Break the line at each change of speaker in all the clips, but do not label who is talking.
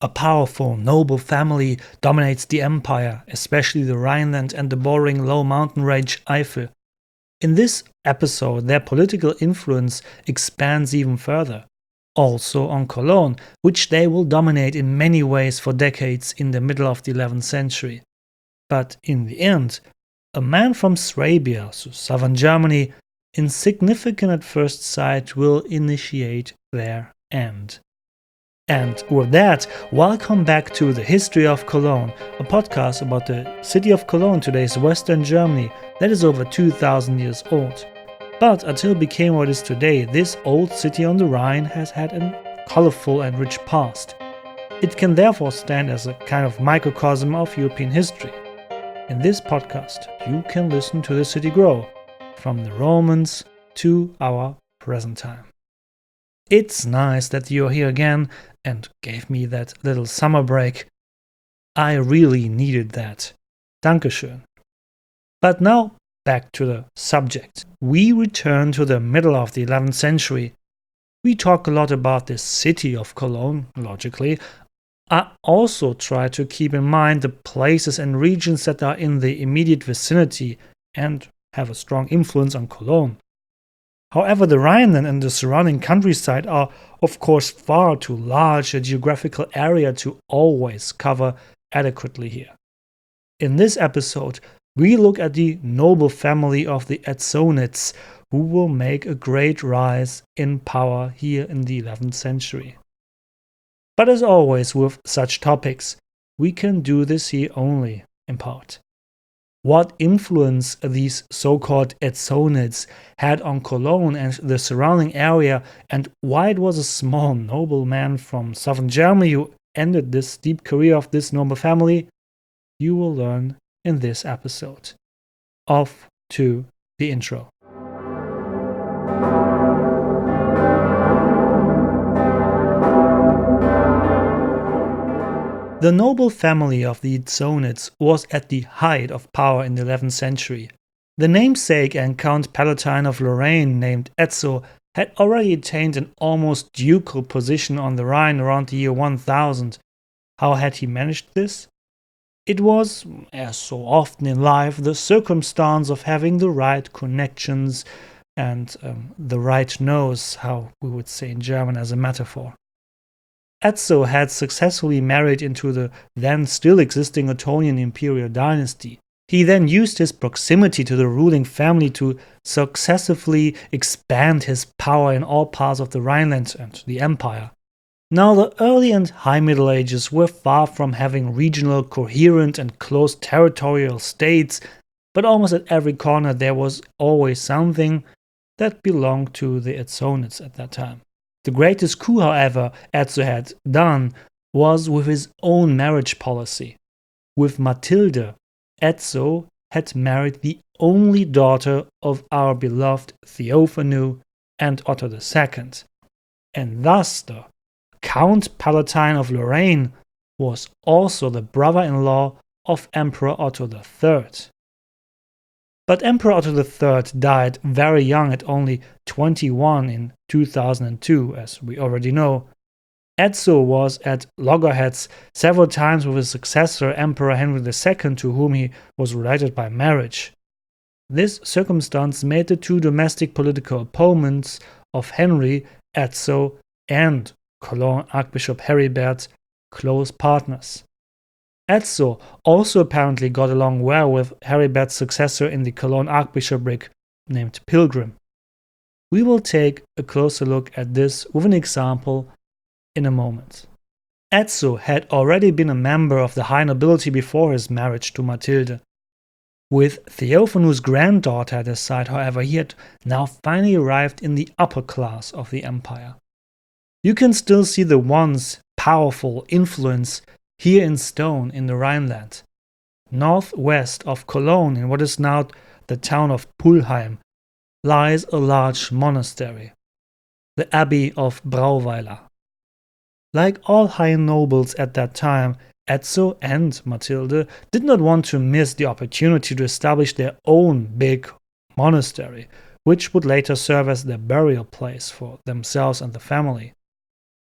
A powerful, noble family dominates the empire, especially the Rhineland and the bordering low mountain range Eifel. In this episode, their political influence expands even further, also on Cologne, which they will dominate in many ways for decades in the middle of the 11th century. But in the end, a man from Swabia, so southern Germany, insignificant at first sight, will initiate their end. And with that, welcome back to The History of Cologne, a podcast about the city of Cologne, today's Western Germany, that is over 2,000 years old. But until it became what it is today, this old city on the Rhine has had a colorful and rich past. It can therefore stand as a kind of microcosm of European history. In this podcast, you can listen to the city grow, from the Romans to our present time. It's nice that you're here again and gave me that little summer break. I really needed that. Dankeschön. But now, back to the subject. We return to the middle of the 11th century. We talk a lot about the city of Cologne, logically. I also try to keep in mind the places and regions that are in the immediate vicinity and have a strong influence on Cologne. However, the Rhineland and the surrounding countryside are, of course, far too large a geographical area to always cover adequately here. In this episode, we look at the noble family of the Edsonids, who will make a great rise in power here in the 11th century. But as always with such topics, we can do this here only in part. What influence these so-called Edsonids had on Cologne and the surrounding area, and why it was a small nobleman from southern Germany who ended this deep career of this noble family, you will learn in this episode. Off to the intro. The noble family of the Edsonids was at the height of power in the 11th century. The namesake and Count Palatine of Lorraine, named Etzo, had already attained an almost ducal position on the Rhine around the year 1000. How had he managed this? It was, as so often in life, the circumstance of having the right connections and the right nose, how we would say in German as a metaphor. Etzo had successfully married into the then still existing Ottonian imperial dynasty. He then used his proximity to the ruling family to successively expand his power in all parts of the Rhineland and the empire. Now, the early and high Middle Ages were far from having regional, coherent and close territorial states, but almost at every corner there was always something that belonged to the Edsonids at that time. The greatest coup, however, Etzo had done was with his own marriage policy. With Matilde, Etzo had married the only daughter of our beloved Theophanu and Otto II, and thus the Count Palatine of Lorraine was also the brother-in-law of Emperor Otto III. But Emperor Otto III died very young at only 21 in 2002, as we already know. Etzo was at loggerheads several times with his successor, Emperor Henry II, to whom he was related by marriage. This circumstance made the two domestic political opponents of Henry, Etzo, and Cologne Archbishop Heribert close partners. Etzo also apparently got along well with Heribert's successor in the Cologne archbishopric, named Pilgrim. We will take a closer look at this with an example in a moment. Etzo had already been a member of the high nobility before his marriage to Matilde. With Theophanu's granddaughter at his side, however, he had now finally arrived in the upper class of the empire. You can still see the once powerful influence here in stone in the Rhineland. Northwest of Cologne, in what is now the town of Pulheim, lies a large monastery, the Abbey of Brauweiler. Like all high nobles at that time, Etzo and Matilde did not want to miss the opportunity to establish their own big monastery, which would later serve as their burial place for themselves and the family.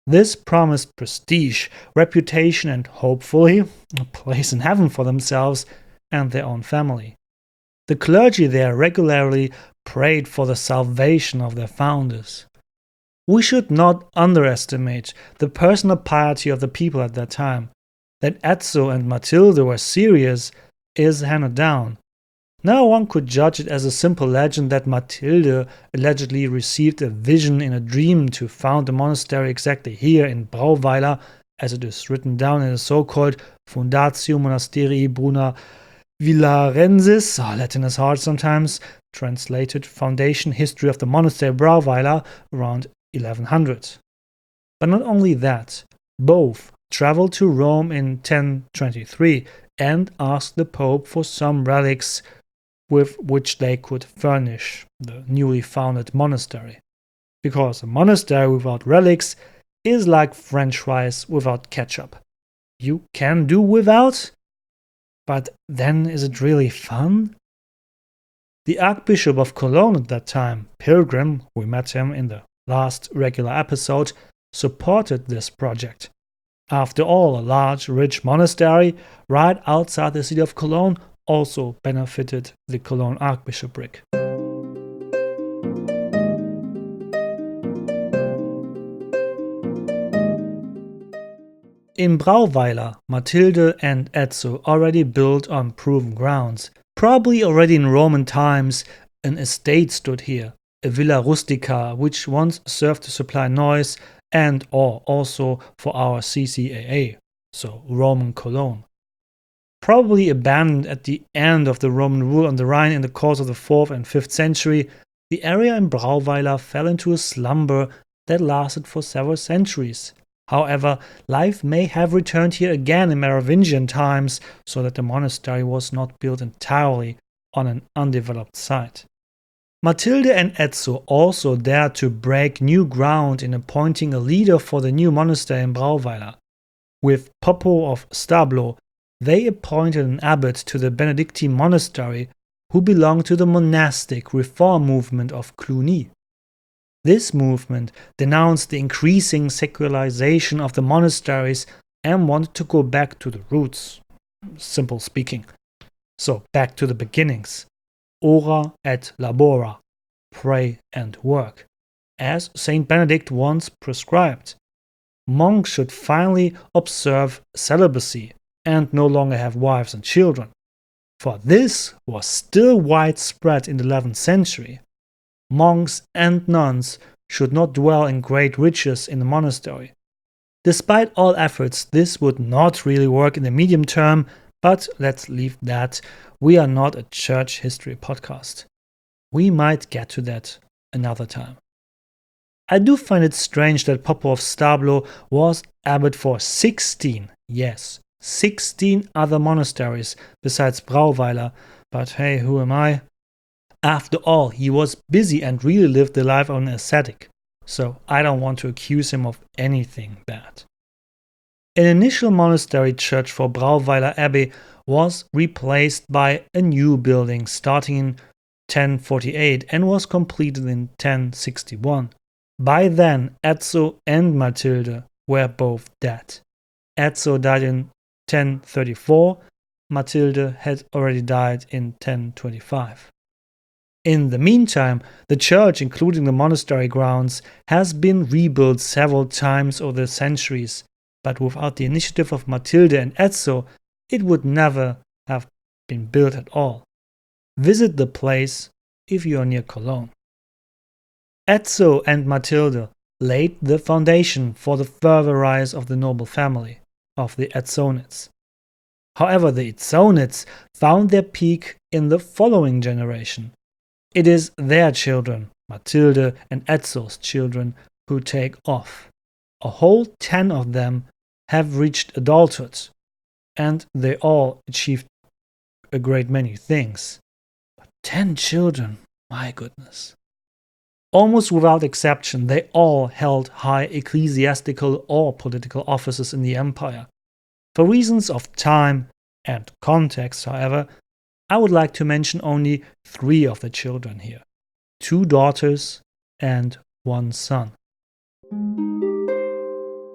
This promised prestige, reputation, and hopefully a place in heaven for themselves and their own family. The clergy there regularly prayed for the salvation of their founders. We should not underestimate the personal piety of the people at that time. That Ezzo and Matilde were serious is handed down. Now one could judge it as a simple legend that Matilde allegedly received a vision in a dream to found a monastery exactly here in Brauweiler, as it is written down in the so-called Fundatio Monasterii Bruna Villarensis, Latin is hard sometimes, translated Foundation History of the Monastery Brauweiler around 1100. But not only that, both traveled to Rome in 1023 and asked the Pope for some relics with which they could furnish the newly founded monastery. Because a monastery without relics is like French fries without ketchup. You can do without, but then is it really fun? The Archbishop of Cologne at that time, Pilgrim, we met him in the last regular episode, supported this project. After all, a large, rich monastery right outside the city of Cologne also benefited the Cologne Archbishopric. In Brauweiler, Matilde and Ezzo already built on proven grounds. Probably already in Roman times, an estate stood here, a villa rustica, which once served to supply Neuss and or also for our CCAA, so Roman Cologne. Probably abandoned at the end of the Roman rule on the Rhine in the course of the 4th and 5th century, the area in Brauweiler fell into a slumber that lasted for several centuries. However, life may have returned here again in Merovingian times, so that the monastery was not built entirely on an undeveloped site. Matilde and Ezzo also dared to break new ground in appointing a leader for the new monastery in Brauweiler. With Poppo of Stablo, they appointed an abbot to the Benedictine monastery who belonged to the monastic reform movement of Cluny. This movement denounced the increasing secularization of the monasteries and wanted to go back to the roots, simple speaking. So back to the beginnings. Ora et labora, pray and work, as Saint Benedict once prescribed. Monks should finally observe celibacy and no longer have wives and children, for this was still widespread in the 11th century. Monks and nuns should not dwell in great riches in the monastery. Despite all efforts, this would not really work in the medium term, but let's leave that. We are not a church history podcast. We might get to that another time. I do find it strange that Poppo of Stablo was abbot for 16 other monasteries besides Brauweiler, but hey, who am I? After all, he was busy and really lived the life of an ascetic, so I don't want to accuse him of anything bad. An initial monastery church for Brauweiler Abbey was replaced by a new building starting in 1048 and was completed in 1061. By then, Ezzo and Matilde were both dead. Ezzo died in 1034, Matilde had already died in 1025. In the meantime, the church, including the monastery grounds, has been rebuilt several times over the centuries, but without the initiative of Matilde and Ezzo, it would never have been built at all. Visit the place if you are near Cologne. Ezzo and Matilde laid the foundation for the further rise of the noble family of the Ezzonids. However, the Ezzonids found their peak in the following generation. It is their children, Matilde and Ezzo's children, who take off. A whole 10 of them have reached adulthood, and they all achieved a great many things. But 10 children, my goodness. Almost without exception, they all held high ecclesiastical or political offices in the empire. For reasons of time and context, however, I would like to mention only 3 of the children here: 2 daughters and 1 son.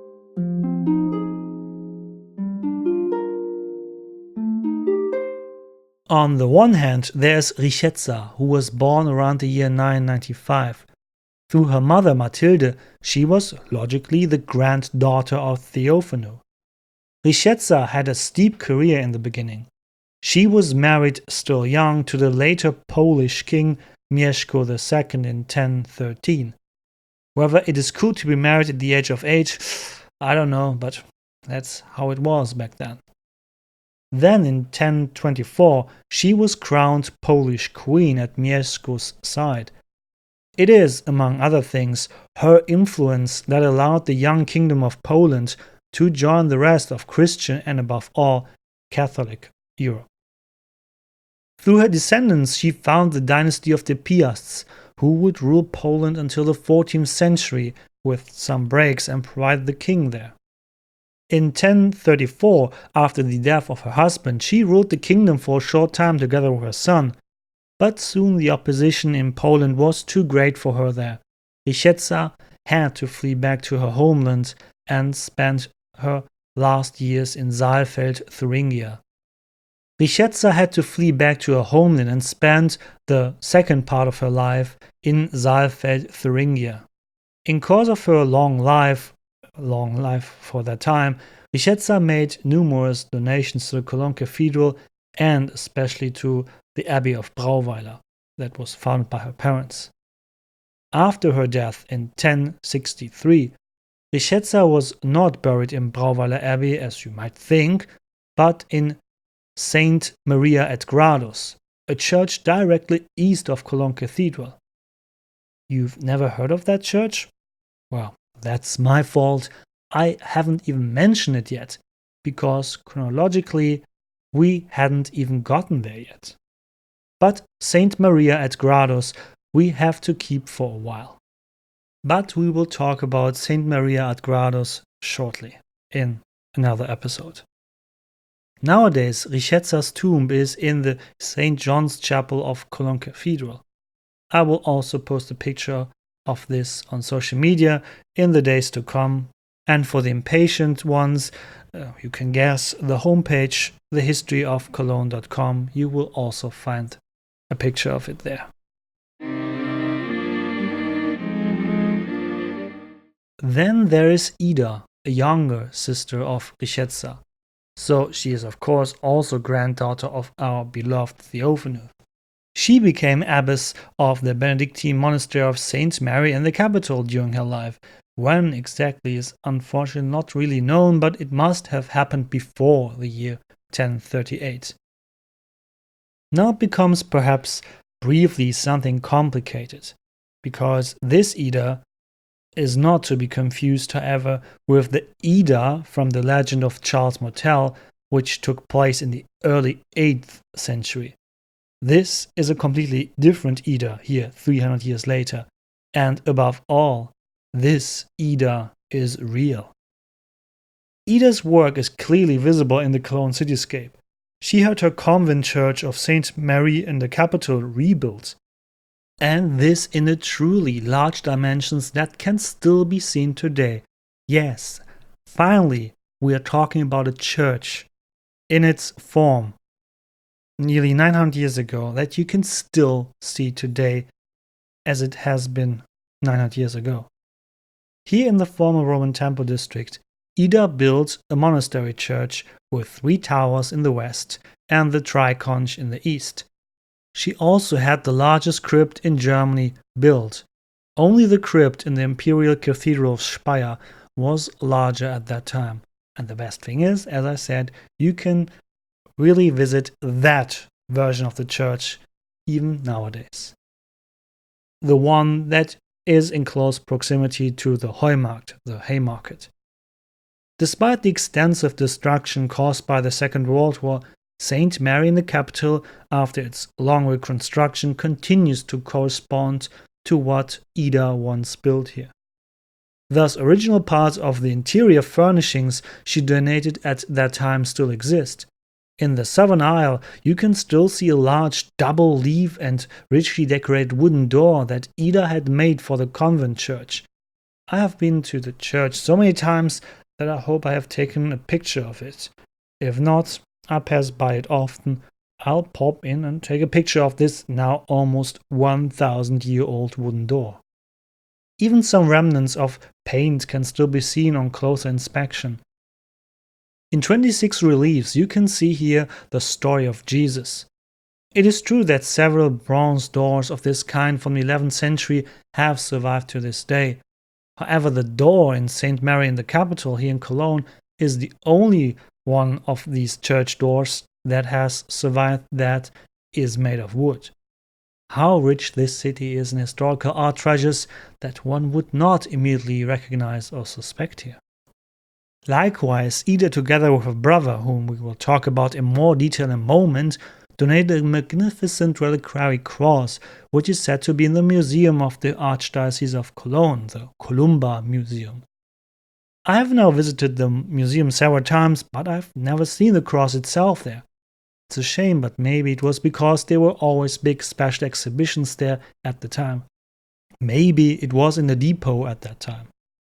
On the one hand, there's Richeza, who was born around the year 995. Through her mother Matilde, she was logically the granddaughter of Theophanu. Richeza had a steep career in the beginning. She was married still young to the later Polish king Mieszko II in 1013. Whether it is cool to be married at the age of 8, I don't know, but that's how it was back then. Then in 1024, she was crowned Polish queen at Mieszko's side. It is, among other things, her influence that allowed the young kingdom of Poland to join the rest of Christian and, above all, Catholic Europe. Through her descendants, she founded the dynasty of the Piasts, who would rule Poland until the 14th century, with some breaks, and provide the king there. In 1034, after the death of her husband, she ruled the kingdom for a short time together with her son, but soon the opposition in Poland was too great for her there. Richeza had to flee back to her homeland and spent her last years in Saalfeld, Thuringia. Richeza had to flee back to her homeland and spent the second part of her life in Saalfeld, Thuringia. In course of her long life for that time, Richeza made numerous donations to the Cologne Cathedral and especially to the Abbey of Brauweiler that was founded by her parents. After her death in 1063, Richeza was not buried in Brauweiler Abbey as you might think, but in Saint Maria at Gradus, a church directly east of Cologne Cathedral. You've never heard of that church? Well, that's my fault. I haven't even mentioned it yet, because chronologically we hadn't even gotten there yet. But Saint Maria at Gradus we have to keep for a while. But we will talk about Saint Maria at Gradus shortly in another episode. Nowadays, Richeza's tomb is in the St. John's Chapel of Cologne Cathedral. I will also post a picture of this on social media in the days to come. And for the impatient ones, you can guess the homepage, thehistoryofcologne.com. You will also find a picture of it there. Then there is Ida, a younger sister of Richeza. So she is of course also granddaughter of our beloved Theophanu. She became abbess of the Benedictine monastery of St. Mary in the capital during her life. When exactly is unfortunately not really known, but it must have happened before the year 1038. Now it becomes perhaps briefly something complicated, because this Ida is not to be confused, however, with the Ida from the legend of Charles Martel, which took place in the early 8th century. This is a completely different Ida here 300 years later, and above all, this Ida is real. Ida's work is clearly visible in the Cologne cityscape. She had her convent church of St. Mary in the capital rebuilt, and this in a truly large dimensions that can still be seen today. Yes, finally, we are talking about a church in its form nearly 900 years ago that you can still see today as it has been 900 years ago. Here in the former Roman Temple district, Ida built a monastery church with 3 towers in the west and the triconch in the east. She also had the largest crypt in Germany built. Only the crypt in the Imperial Cathedral of Speyer was larger at that time. And the best thing is, as I said, you can really visit that version of the church even nowadays. The one that is in close proximity to the Heumarkt, the Haymarket. Despite the extensive destruction caused by the Second World War, St. Mary in the capital, after its long reconstruction, continues to correspond to what Ida once built here. Thus, original parts of the interior furnishings she donated at that time still exist. In the southern aisle, you can still see a large double-leaf and richly decorated wooden door that Ida had made for the convent church. I have been to the church so many times that I hope I have taken a picture of it. If not, I pass by it often. I'll pop in and take a picture of this now almost 1,000-year-old wooden door. Even some remnants of paint can still be seen on closer inspection. In 26 reliefs you can see here the story of Jesus. It is true that several bronze doors of this kind from the 11th century have survived to this day. However, the door in St. Mary in the Capitol here in Cologne is the only one of these church doors that has survived that is made of wood. How rich this city is in historical art treasures that one would not immediately recognize or suspect here. Likewise, Ida, together with her brother, whom we will talk about in more detail in a moment, donated a magnificent reliquary cross, which is said to be in the museum of the Archdiocese of Cologne, the Columba Museum. I have now visited the museum several times, but I've never seen the cross itself there. It's a shame, but maybe it was because there were always big special exhibitions there at the time. Maybe it was in the depot at that time.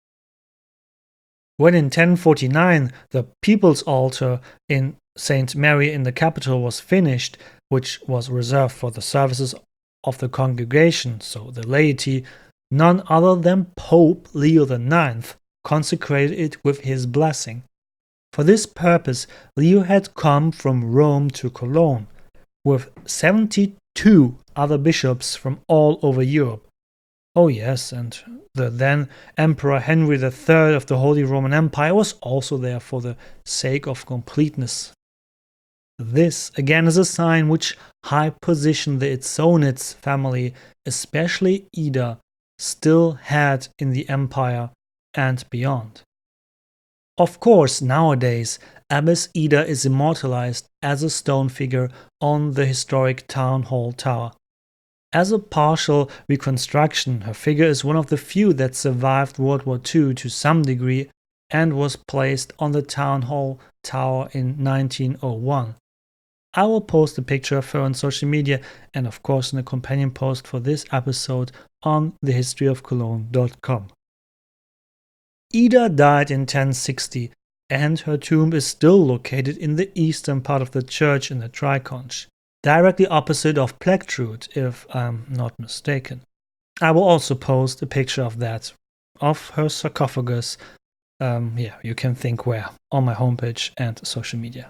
When in 1049 the People's Altar in St. Mary in the Capitol was finished, which was reserved for the services of the congregation, so the laity, none other than Pope Leo IX consecrated it with his blessing. For this purpose, Leo had come from Rome to Cologne, with 72 other bishops from all over Europe. Oh yes, and the then Emperor Henry III of the Holy Roman Empire was also there for the sake of completeness. This, again, is a sign which high position the Itzonids family, especially Ida, still had in the empire and beyond. Of course, nowadays, Abbess Ida is immortalized as a stone figure on the historic town hall tower. As a partial reconstruction, her figure is one of the few that survived World War II to some degree and was placed on the town hall tower in 1901. I will post a picture of her on social media and of course in a companion post for this episode on thehistoryofcologne.com. Ida died in 1060 and her tomb is still located in the eastern part of the church in the Triconch, directly opposite of Plectrude, if I'm not mistaken. I will also post a picture of that, of her sarcophagus, you can think where, on my homepage and social media.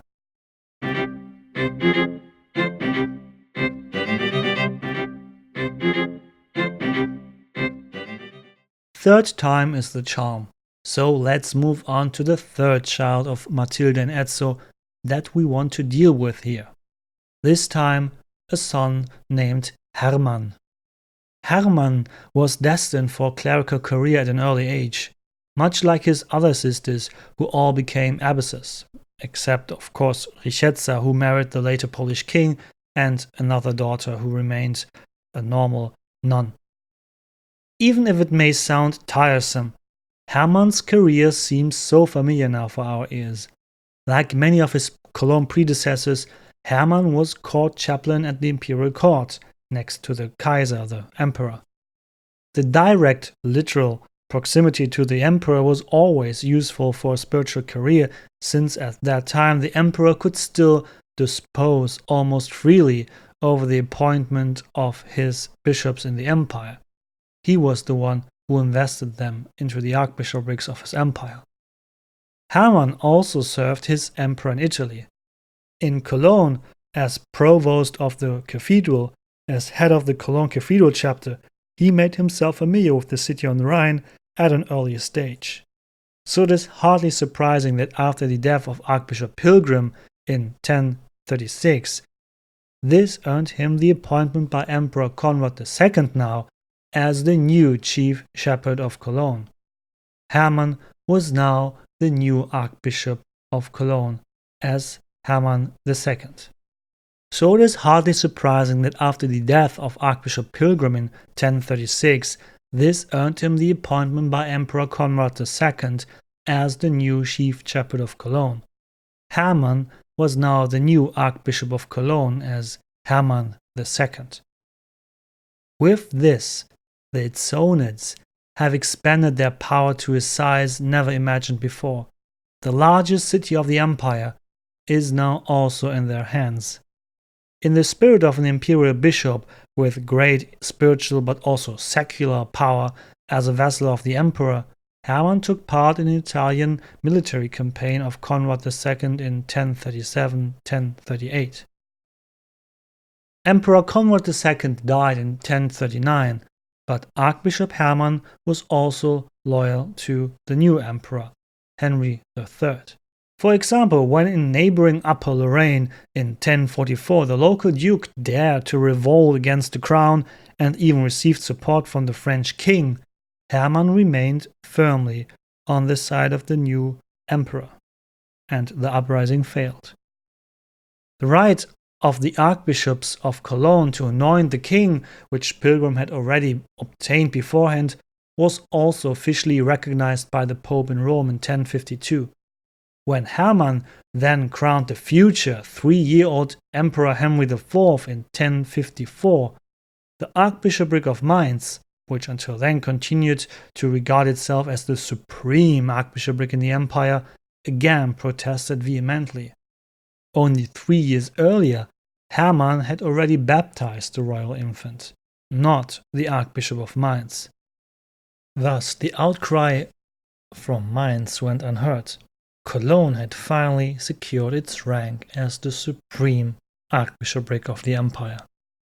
Third time is the charm. So let's move on to the third child of Matilda and Ezzo that we want to deal with here. This time, a son named Hermann. Hermann was destined for a clerical career at an early age, much like his other sisters who all became abbesses, except of course Richezza, who married the later Polish king, and another daughter who remained a normal nun. Even if it may sound tiresome, Hermann's career seems so familiar now for our ears. Like many of his Cologne predecessors, Hermann was court chaplain at the imperial court, next to the Kaiser, the emperor. The direct, literal proximity to the emperor was always useful for a spiritual career, since at that time the emperor could still dispose almost freely over the appointment of his bishops in the empire. He was the one who invested them into the archbishoprics of his empire. Hermann also served his emperor in Italy. In Cologne, as provost of the cathedral, as head of the Cologne Cathedral chapter, he made himself familiar with the city on the Rhine at an earlier stage. So it is hardly surprising that after the death of Archbishop Pilgrim in 1036, this earned him the appointment by Emperor Conrad II now as the new chief shepherd of Cologne. Hermann was now the new Archbishop of Cologne as Hermann II. So it is hardly surprising that after the death of Archbishop Pilgrim in 1036, this earned him the appointment by Emperor Conrad II as the new chief shepherd of Cologne. Hermann was now the new Archbishop of Cologne as Hermann II. With this, the Itzonids have expanded their power to a size never imagined before. The largest city of the empire is now also in their hands. In the spirit of an imperial bishop with great spiritual but also secular power as a vassal of the emperor, Hermann took part in the Italian military campaign of Conrad II in 1037–1038. Emperor Conrad II died in 1039, but Archbishop Hermann was also loyal to the new emperor, Henry III. For example, when in neighboring Upper Lorraine in 1044 the local duke dared to revolt against the crown and even received support from the French king, Hermann remained firmly on the side of the new emperor, and the uprising failed. The right of the archbishops of Cologne to anoint the king, which Pilgrim had already obtained beforehand, was also officially recognized by the Pope in Rome in 1052. When Hermann then crowned the future 3-year-old Emperor Henry IV in 1054, the Archbishopric of Mainz, which until then continued to regard itself as the supreme archbishopric in the empire, again protested vehemently. Only 3 years earlier, Hermann had already baptized the royal infant, not the Archbishop of Mainz. Thus, the outcry from Mainz went unheard. Cologne had finally secured its rank as the supreme archbishopric of the empire.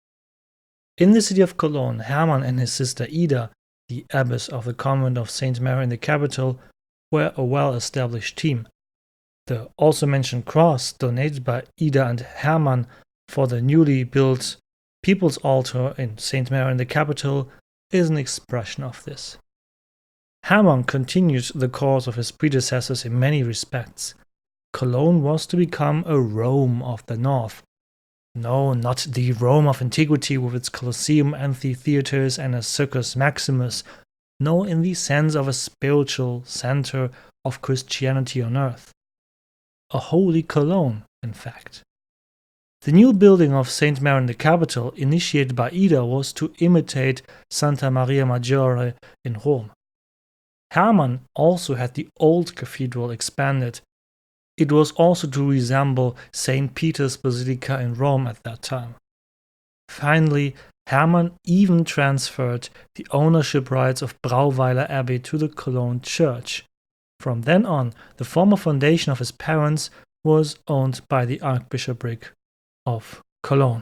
In the city of Cologne, Hermann and his sister Ida, the abbess of the convent of St. Mary in the capital, were a well-established team. The also mentioned cross donated by Ida and Hermann for the newly built People's Altar in St. Mary in the capital is an expression of this. Hermann continued the course of his predecessors in many respects. Cologne was to become a Rome of the North. No, not the Rome of antiquity with its Colosseum, amphitheaters, and a Circus Maximus. No, in the sense of a spiritual center of Christianity on earth. A holy Cologne, in fact. The new building of St. Mary in the capital, initiated by Ida, was to imitate Santa Maria Maggiore in Rome. Hermann also had the old cathedral expanded. It was also to resemble St. Peter's Basilica in Rome at that time. Finally, Hermann even transferred the ownership rights of Brauweiler Abbey to the Cologne church. From then on, the former foundation of his parents was owned by the Archbishopric of Cologne.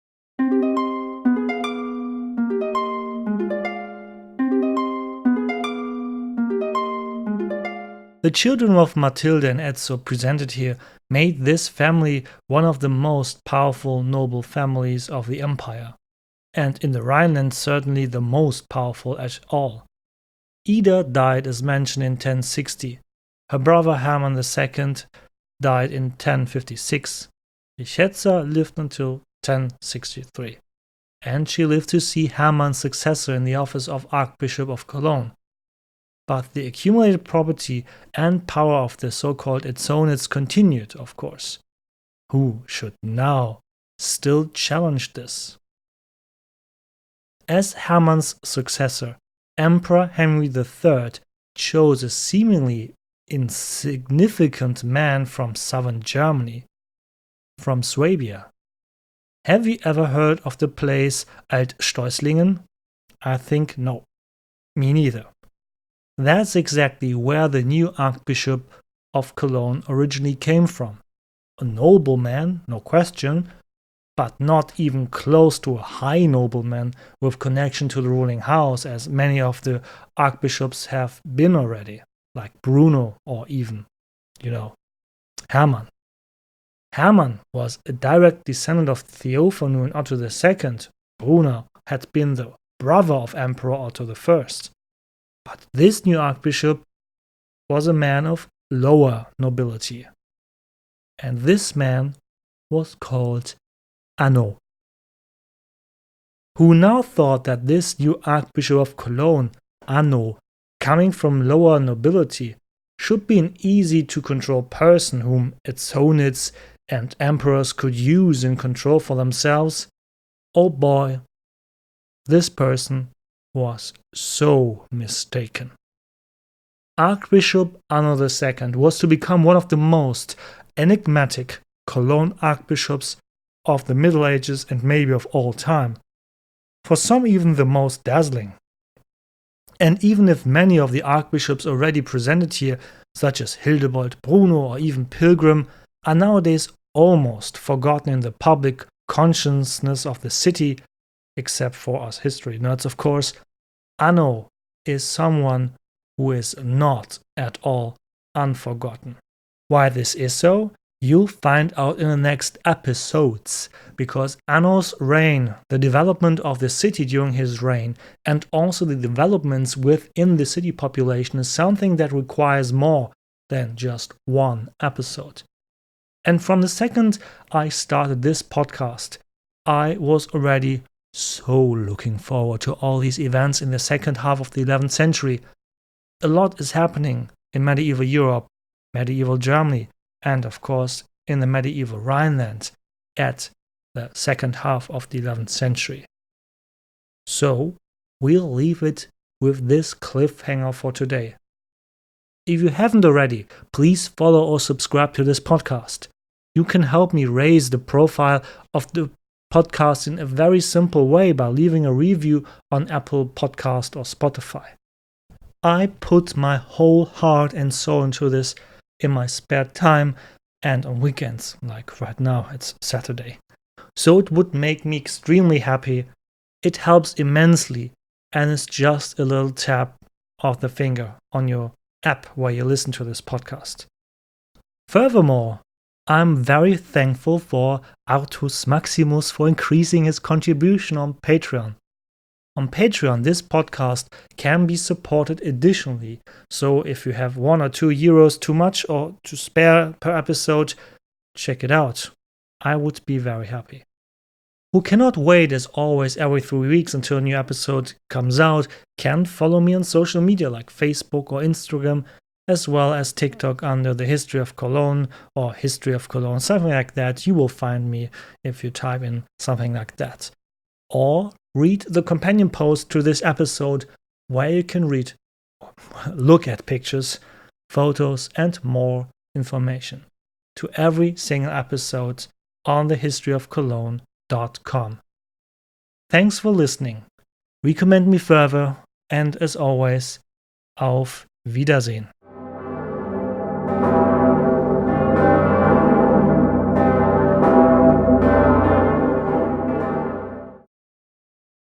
The children of Matilde and Ezzo presented here made this family one of the most powerful noble families of the empire, and in the Rhineland certainly the most powerful at all. Ida died as mentioned in 1060. Her brother Hermann II died in 1056. Richezza lived until 1063, and she lived to see Hermann's successor in the office of Archbishop of Cologne. But the accumulated property and power of the so-called Ezzonids continued, of course. Who should now still challenge this? As Hermann's successor, Emperor Henry III chose a seemingly insignificant man from southern Germany, from Swabia. Have you ever heard of the place Alt-Steußlingen? I think no. Me neither. That's exactly where the new Archbishop of Cologne originally came from. A nobleman, no question, but not even close to a high nobleman with connection to the ruling house, as many of the archbishops have been already, like Bruno or even, Hermann. Hermann was a direct descendant of Theophanu and Otto II. Bruno had been the brother of Emperor Otto I. But this new archbishop was a man of lower nobility. And this man was called Anno, who now thought that this new Archbishop of Cologne, Anno, coming from lower nobility, should be an easy-to-control person whom Ezzonids and emperors could use and control for themselves. Oh boy, this person was so mistaken. Archbishop Anno II was to become one of the most enigmatic Cologne archbishops of the Middle Ages and maybe of all time. For some, even the most dazzling. And even if many of the archbishops already presented here, such as Hildebold, Bruno, or even Pilgrim, are nowadays almost forgotten in the public consciousness of the city, except for us history nerds, of course, Anno is someone who is not at all unforgotten. Why this is so, you'll find out in the next episodes, because Anno's reign, the development of the city during his reign, and also the developments within the city population is something that requires more than just one episode. And from the second I started this podcast, I was already so looking forward to all these events in the second half of the 11th century. A lot is happening in medieval Europe, medieval Germany, and of course in the medieval Rhineland at the second half of the 11th century. So we'll leave it with this cliffhanger for today. If you haven't already, please follow or subscribe to this podcast. You can help me raise the profile of the podcast in a very simple way by leaving a review on Apple Podcast or Spotify. I put my whole heart and soul into this in my spare time and on weekends, like right now, it's Saturday. So it would make me extremely happy. It helps immensely, and it's just a little tap of the finger on your app where you listen to this podcast. Furthermore, I'm very thankful for Artus Maximus for increasing his contribution on Patreon. On Patreon, this podcast can be supported additionally, so if you have 1 or 2 euros too much or to spare per episode, check it out. I would be very happy. Who cannot wait as always every 3 weeks until a new episode comes out can follow me on social media like Facebook or Instagram, as well as TikTok under the History of Cologne or History of Cologne, something like that. You will find me if you type in something like that. Or read the companion post to this episode where you can look at pictures, photos, and more information to every single episode on thehistoryofcologne.com. Thanks for listening. Recommend me further, and as always, auf Wiedersehen.